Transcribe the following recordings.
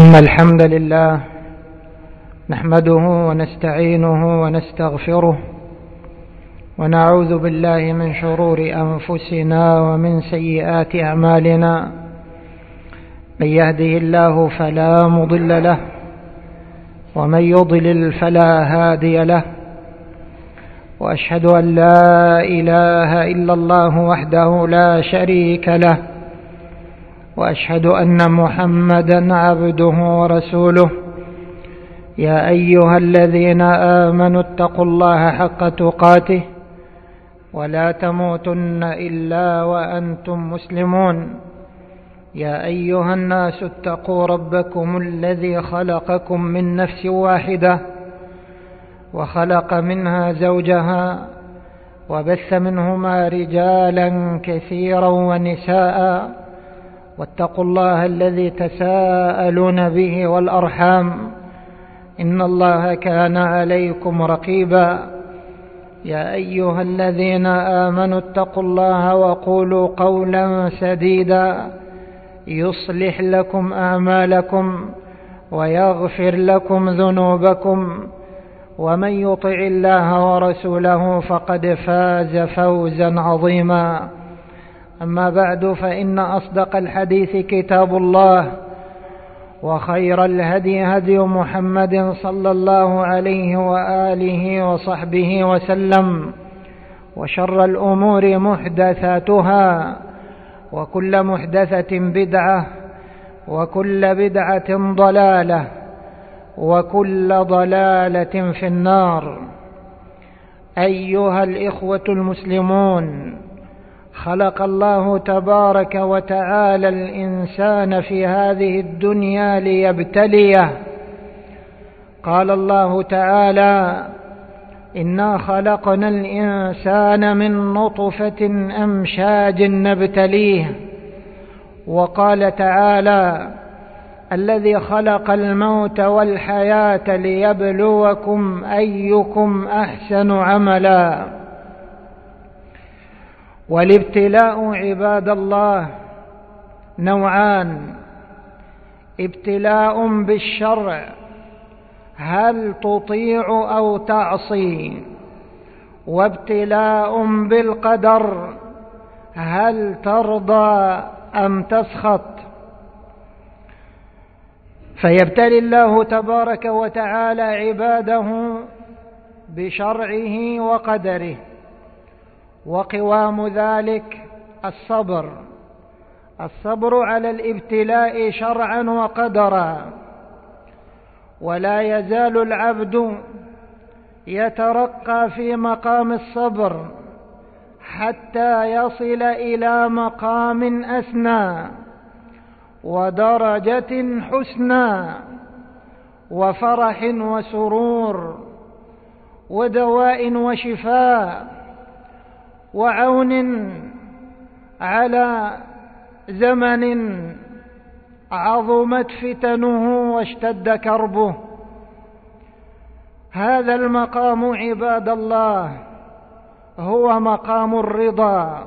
إن الحمد لله نحمده ونستعينه ونستغفره ونعوذ بالله من شرور أنفسنا ومن سيئات أعمالنا. من يهده الله فلا مضل له ومن يضلل فلا هادي له، وأشهد أن لا إله إلا الله وحده لا شريك له، وأشهد أن محمدا عبده ورسوله. يا أيها الذين آمنوا اتقوا الله حق تقاته ولا تموتن إلا وأنتم مسلمون. يا أيها الناس اتقوا ربكم الذي خلقكم من نفس واحدة وخلق منها زوجها وبث منهما رجالا كثيرا ونساء، واتقوا الله الذي تساءلون به والأرحام إن الله كان عليكم رقيبا. يا أيها الذين آمنوا اتقوا الله وقولوا قولا سديدا يصلح لكم أعمالكم ويغفر لكم ذنوبكم، ومن يطع الله ورسوله فقد فاز فوزا عظيما. أما بعد، فإن أصدق الحديث كتاب الله، وخير الهدي هدي محمد صلى الله عليه وآله وصحبه وسلم، وشر الأمور محدثاتها، وكل محدثة بدعة، وكل بدعة ضلالة، وكل ضلالة في النار. أيها الإخوة المسلمون، خلق الله تبارك وتعالى الإنسان في هذه الدنيا ليبتليه. قال الله تعالى: إنا خلقنا الإنسان من نطفة أمشاج نبتليه. وقال تعالى: الذي خلق الموت والحياة ليبلوكم أيكم أحسن عملا. والابتلاء عباد الله نوعان: ابتلاء بالشرع، هل تطيع أو تعصي؟ وابتلاء بالقدر، هل ترضى أم تسخط؟ فيبتلي الله تبارك وتعالى عباده بشرعه وقدره، وقوام ذلك الصبر على الابتلاء شرعا وقدرا. ولا يزال العبد يترقى في مقام الصبر حتى يصل إلى مقام أسنى ودرجة حسنى وفرح وسرور ودواء وشفاء وعون على زمن عظمت فتنه واشتد كربه. هذا المقام عباد الله هو مقام الرضا.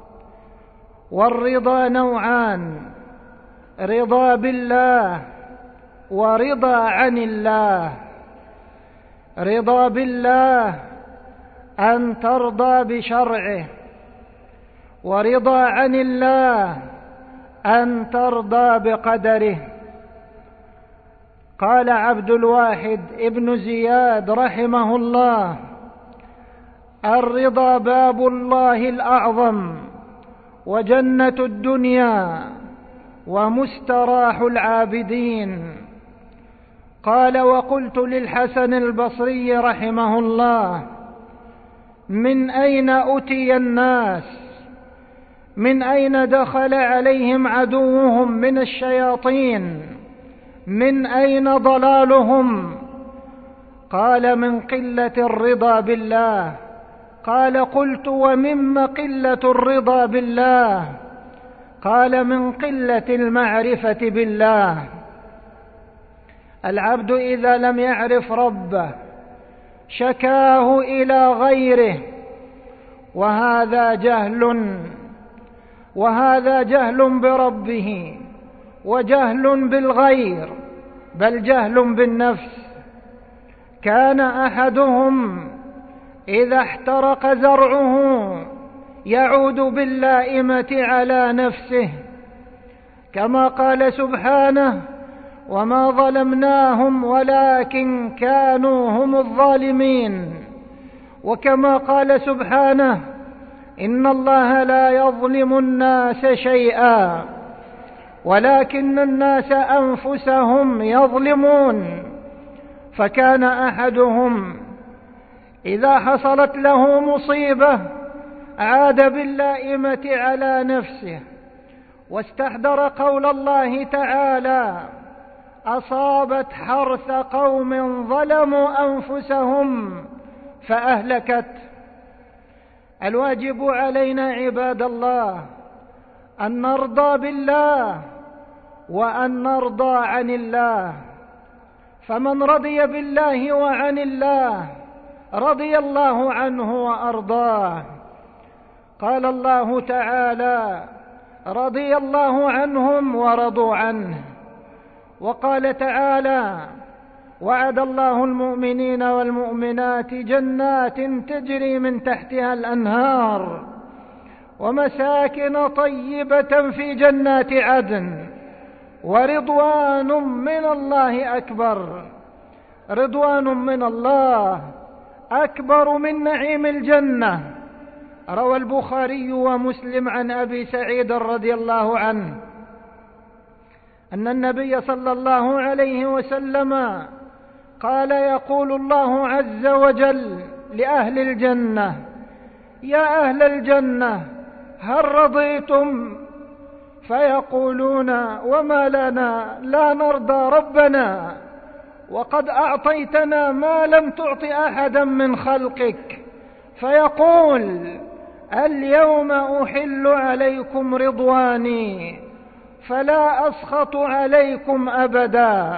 والرضا نوعان: رضا بالله ورضا عن الله. رضا بالله أن ترضى بشرعه، ورضا عن الله أن ترضى بقدره. قال عبد الواحد ابن زياد رحمه الله: الرضا باب الله الأعظم وجنة الدنيا ومستراح العابدين. قال: وقلت للحسن البصري رحمه الله: من أين أتي الناس؟ من أين دخل عليهم عدوهم من الشياطين؟ من أين ضلالهم؟ قال: من قلة الرضا بالله. قال: قلت: ومما قلة الرضا بالله؟ قال: من قلة المعرفة بالله. العبد إذا لم يعرف ربه شكاه إلى غيره، وهذا جهل بربه وجهل بالغير بل جهل بالنفس. كان أحدهم إذا احترق زرعه يعود باللائمة على نفسه، كما قال سبحانه: وما ظلمناهم ولكن كانوا هم الظالمين. وكما قال سبحانه: إن الله لا يظلم الناس شيئا ولكن الناس أنفسهم يظلمون. فكان أحدهم إذا حصلت له مصيبة عاد باللائمة على نفسه، واستحضر قول الله تعالى: أصابت حرث قوم ظلموا أنفسهم فأهلكت. الواجب علينا عباد الله أن نرضى بالله وأن نرضى عن الله، فمن رضي بالله وعن الله رضي الله عنه وأرضاه. قال الله تعالى: رضي الله عنهم ورضوا عنه. وقال تعالى: وعد الله المؤمنين والمؤمنات جنات تجري من تحتها الأنهار ومساكن طيبة في جنات عدن ورضوان من الله أكبر. رضوان من الله أكبر من نعيم الجنة. روى البخاري ومسلم عن أبي سعيد رضي الله عنه أن النبي صلى الله عليه وسلم قال: يقول الله عز وجل لأهل الجنة: يا أهل الجنة هل رضيتم؟ فيقولون: وما لنا لا نرضى ربنا، وقد أعطيتنا ما لم تعط أحدا من خلقك. فيقول: اليوم أحل عليكم رضواني فلا أسخط عليكم أبدا.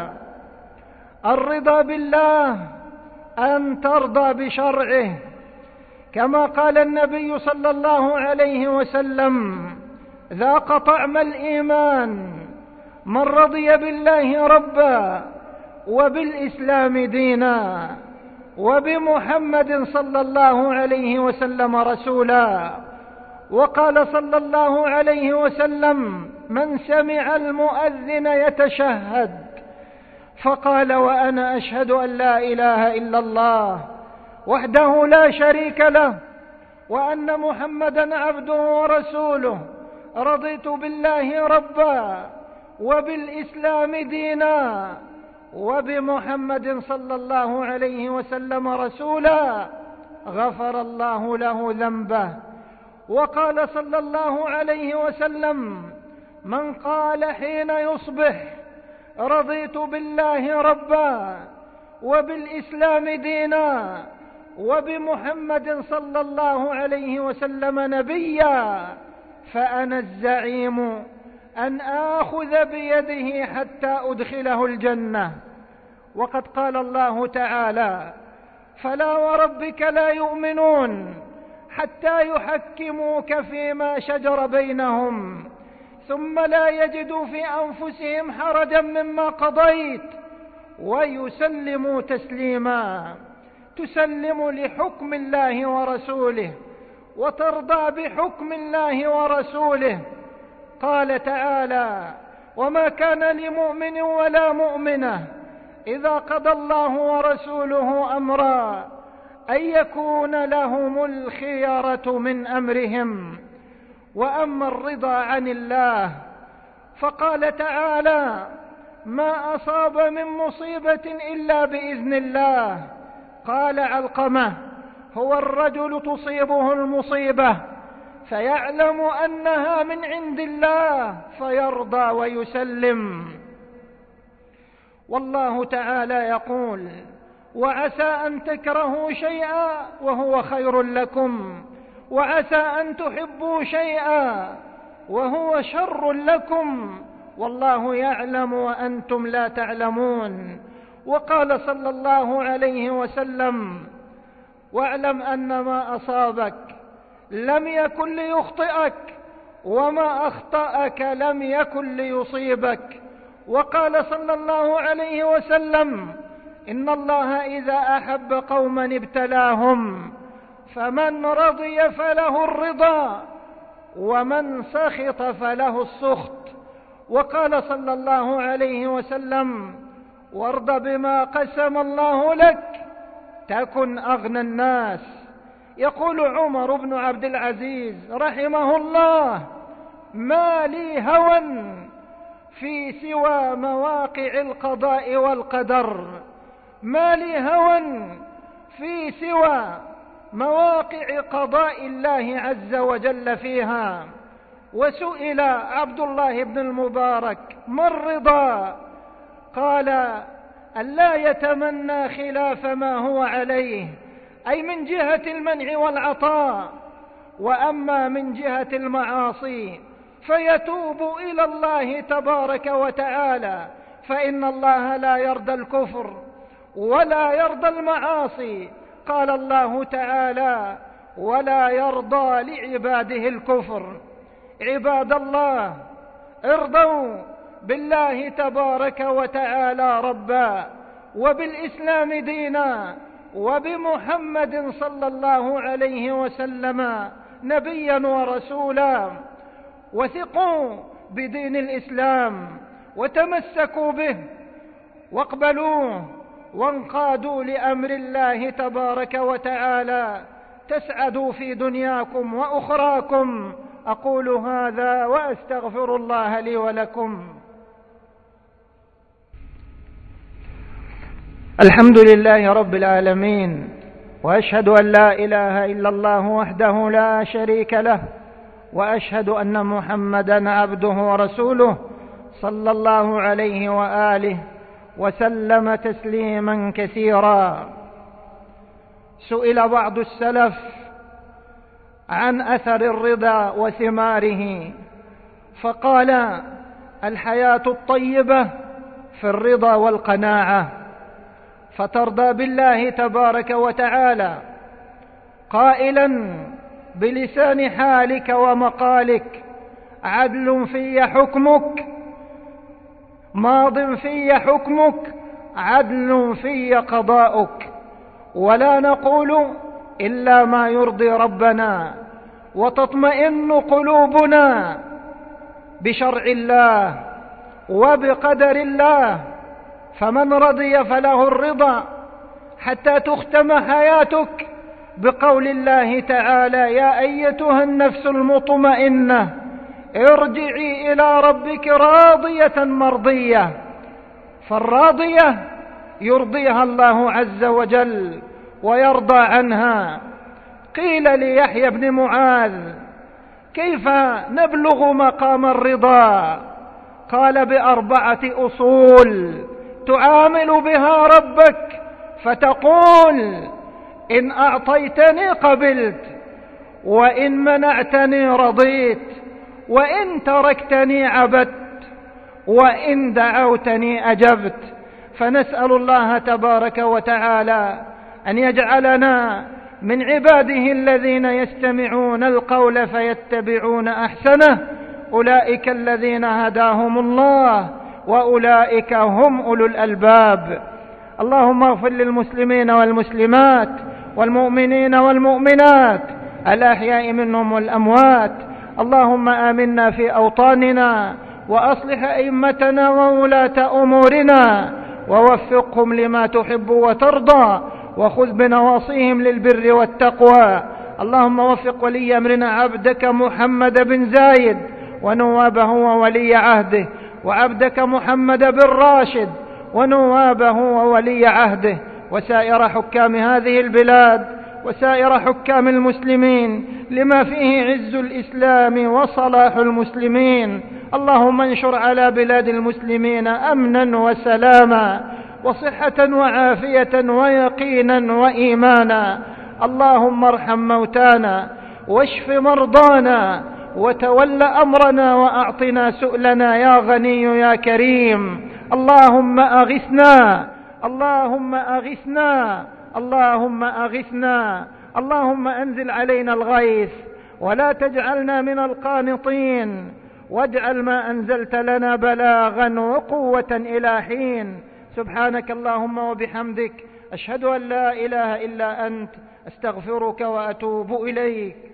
الرضا بالله أن ترضى بشرعه، كما قال النبي صلى الله عليه وسلم: ذاق طعم الإيمان من رضي بالله ربا وبالإسلام دينا وبمحمد صلى الله عليه وسلم رسولا. وقال صلى الله عليه وسلم: من سمع المؤذن يتشهد فقال: وأنا أشهد أن لا إله إلا الله وحده لا شريك له وأن محمدا عبده ورسوله، رضيت بالله ربا وبالإسلام دينا وبمحمد صلى الله عليه وسلم رسولا، غفر الله له ذنبه. وقال صلى الله عليه وسلم: من قال حين يصبح: رضيت بالله ربا وبالإسلام دينا وبمحمد صلى الله عليه وسلم نبيا، فأنا الزعيم أن آخذ بيده حتى أدخله الجنة. وقد قال الله تعالى: فلا وربك لا يؤمنون حتى يحكموك فيما شجر بينهم ثم لا يجدوا في أنفسهم حرجا مما قضيت ويسلموا تسليما. تسلم لحكم الله ورسوله وترضى بحكم الله ورسوله. قال تعالى: وما كان لمؤمن ولا مؤمنة إذا قضى الله ورسوله أمرا أن يكون لهم الخيرة من أمرهم. وأما الرضا عن الله فقال تعالى: ما أصاب من مصيبة إلا بإذن الله. قال علقمة: هو الرجل تصيبه المصيبة فيعلم أنها من عند الله فيرضى ويسلم. والله تعالى يقول: وعسى أن تكرهوا شيئا وهو خير لكم وعسى أن تحبوا شيئا وهو شر لكم والله يعلم وأنتم لا تعلمون. وقال صلى الله عليه وسلم: واعلم أن ما أصابك لم يكن ليخطئك وما أخطأك لم يكن ليصيبك وقال صلى الله عليه وسلم: إن الله إذا أحب قوما ابتلاهم، فمن رضي فله الرضا ومن سخط فله السخط. وقال صلى الله عليه وسلم: وارض بما قسم الله لك تكن أغنى الناس. يقول عمر بن عبد العزيز رحمه الله: ما لي هوى في سوى مواقع القضاء والقدر، ما لي هوى في سوى مواقع قضاء الله عز وجل فيها. وسئل عبد الله بن المبارك: ما الرضا؟ قال: ألا يتمنى خلاف ما هو عليه، أي من جهة المنع والعطاء. وأما من جهة المعاصي فيتوب إلى الله تبارك وتعالى، فإن الله لا يرضى الكفر ولا يرضى المعاصي. قال الله تعالى: ولا يرضى لعباده الكفر. عباد الله، ارضوا بالله تبارك وتعالى ربا، وبالإسلام دينا، وبمحمد صلى الله عليه وسلم نبيا ورسولا، وثقوا بدين الإسلام وتمسكوا به واقبلوه وانقادوا لأمر الله تبارك وتعالى، تسعدوا في دنياكم وأخراكم. أقول هذا وأستغفر الله لي ولكم. الحمد لله رب العالمين، وأشهد أن لا إله إلا الله وحده لا شريك له، وأشهد أن محمدا عبده ورسوله صلى الله عليه وآله وسلم تسليما كثيرا. سئل بعض السلف عن أثر الرضا وثماره، فقال: الحياة الطيبة في الرضا والقناعة. فترضى بالله تبارك وتعالى قائلا بلسان حالك ومقالك: عدل في حكمك، ماض في حكمك، عدل في قضاؤك، ولا نقول إلا ما يرضي ربنا، وتطمئن قلوبنا بشرع الله وبقدر الله. فمن رضي فله الرضا، حتى تختم حياتك بقول الله تعالى: يا أيتها النفس المطمئنة ارجعي إلى ربك راضية مرضية. فالراضية يرضيها الله عز وجل ويرضى عنها. قيل ليحيى بن معاذ: كيف نبلغ مقام الرضا؟ قال: بأربعة أصول تعامل بها ربك، فتقول: إن أعطيتني قبلت، وإن منعتني رضيت، وإن تركتني عبدت، وإن دعوتني أجبت. فنسأل الله تبارك وتعالى أن يجعلنا من عباده الذين يستمعون القول فيتبعون أحسنه، أولئك الذين هداهم الله وأولئك هم أولو الألباب. اللهم اغفر للمسلمين والمسلمات والمؤمنين والمؤمنات الأحياء منهم والأموات. اللهم آمنا في أوطاننا، وأصلح أئمتنا وولاة أمورنا، ووفقهم لما تحب وترضى، وخذ بنواصيهم للبر والتقوى. اللهم وفق ولي أمرنا عبدك محمد بن زايد ونوابه وولي عهده، وعبدك محمد بن راشد ونوابه وولي عهده، وسائر حكام هذه البلاد وسائر حكام المسلمين، لما فيه عز الإسلام وصلاح المسلمين. اللهم انشر على بلاد المسلمين أمنا وسلاما وصحة وعافية ويقينا وإيمانا. اللهم ارحم موتانا واشف مرضانا وتول أمرنا وأعطنا سؤلنا يا غني يا كريم. اللهم أغثنا، اللهم أغثنا، اللهم أغثنا. اللهم أنزل علينا الغيث ولا تجعلنا من القانطين، واجعل ما أنزلت لنا بلاغا وقوة إلى حين. سبحانك اللهم وبحمدك، أشهد أن لا إله إلا أنت، أستغفرك وأتوب إليك.